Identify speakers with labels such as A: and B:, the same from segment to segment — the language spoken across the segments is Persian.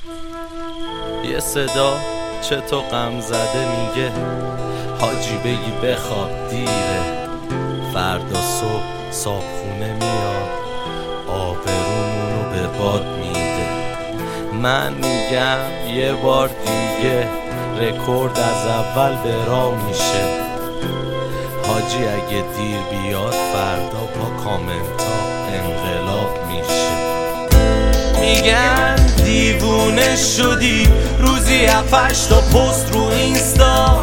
A: یه صدا چه تو غم زده میگه حاجی بگی بخواب دیره، فردا صبح صابخونه میاد آبرومونو به باد میده. من میگم یه بار دیگه رکورد از اول به راه میشه. حاجی اگه دیر بیاد فردا با کامنتا انقلاب میشه. میگن دیوونه شدی روزی 7-8 تا پست رو اینستا،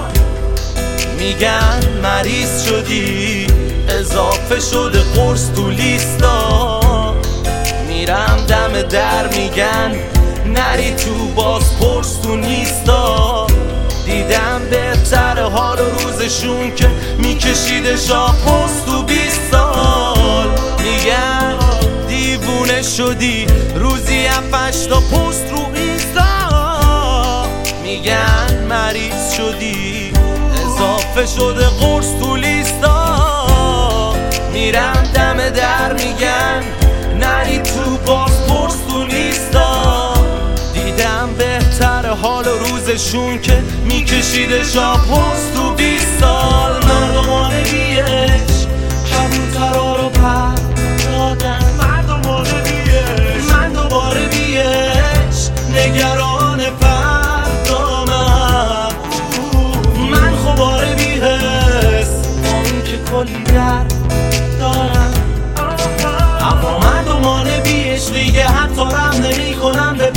A: میگن مریض شدی اضافه شده قرص تو لیستا. میرم دم در میگن نری تو باز پرس تو نیستا. دیدم بهتر حال و روزشون که میکشیده شاه پست تو 20 سال. میگن دیوونه شدی روزی 7-8 تا پست رو اینستا، میگن مریض شدی اضافه شده قرص تو لیستا. میرم دم در میگن نری تو باز پرس تو لیستا. دیدم بهتر حال و روزشون که میکشیده شاه پست تو 20 سال. مردمان بیش کبوترها رو پر دادن، مردمان بیش من دوباره بیش نگران فردامم. من خوباره بیهست با این که کلی درد دارم، اما مردمان بیش دیگه حتی رم نمی کنم به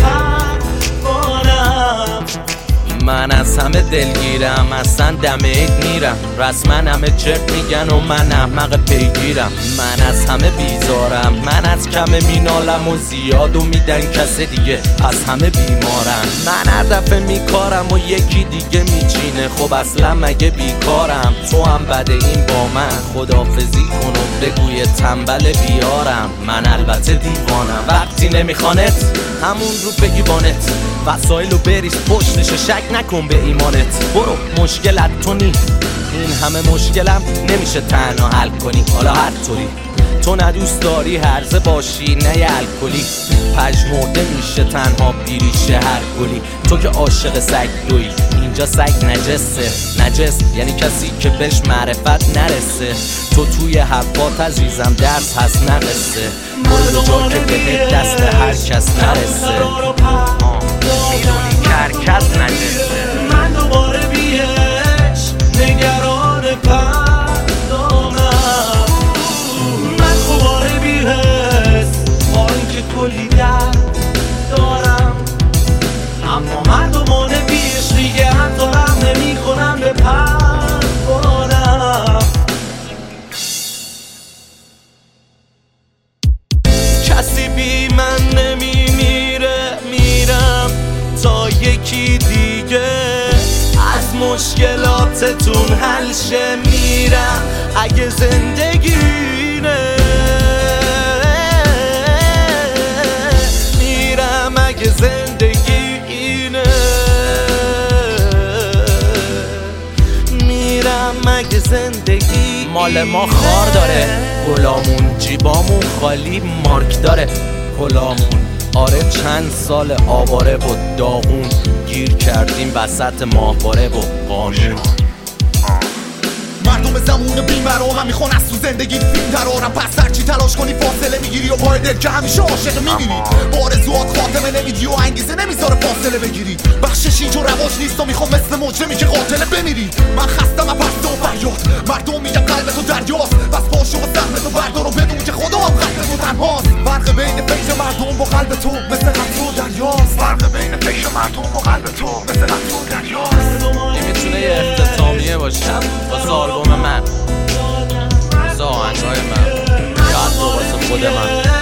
A: پروانم. من از همه دلگیرم، اصلا دم عید میرم، رسما همه چرت میگن و من احمق پیگیرم. من از همه بیزارم، من از کمه مینالم و زیادو میدن کس دیگه، از همه بیمارم. من هر دفعه میکارم و یکی دیگه میچینه، خب اصلا مگه بیکارم؟ تو هم بده این با من خداحافظی کن و بگوی تنبل بیارم. من البته دیوانم وقتی نمیخوانت همون رو بگی بانت، وسایلو بریز پشتش شک نکن به ایمانت. برو مشکلت تو نی، این همه مشکلم نمیشه تنها حل کنی. حالا هر طوری تو ندوست داری هرزه باشی نه یه الکلی، پژمرده میشه تنها بیریشه هر گلی. تو که عاشق سگ دوی، اینجا سگ نجسه. نجس یعنی کسی که بهش معرفت نرسه. تو توی حرفات عزیزم درس هست نقصه، برو جا که به دست هر کس نرسه. میدونی که هر کس نجسه. من دوباره بیش نگران پردامم. من خوباره بیهست با اینکه کلی درد دارم، اما مردمان بیش دیگه حتی رم نمی کنم به پروانم. کسی بی من نمیمیره، میرم تا یکی دیگه از مشکلاتتون حل شه. میرم اگه زندگینه، میرم اگه زندگینه، میرم اگه زندگی. مال ما خار داره گلامون، جیبامون خالی مارک داره کلامون. آره چند سال آواره و داغون گیر کردیم وسط ماهواره و قانون.
B: مردم زمون بی‌مرام میخوان از تو زندگی فیلم درارم، پس هرچی تلاش کنی فاصله میگیری و پای دل که همیشه عاشق میمیری. با آرزوات خاتمه نمیدی و انگیزه نمیذاره فاصله بگیری. بخشش اینجا رواج نیست و میخوام مثل مجرمی که قاتله بمیری. من خستم از پسته و فریاد، مردم میگن قلب تو دریاست، بس پاشو و سهم تو بردار و بدون که خدا هم قلب تو تنهاست. فرق بین فکر مردم و قلب تو مثل قطر و دریاست. فرق بین فکر مردم و قلب تو مثل قطر و دریاست.
A: این میتونه یه اختتامیه باشه واسه آلبوم من، واسه آهنگای من، یا حتی واسه خود من.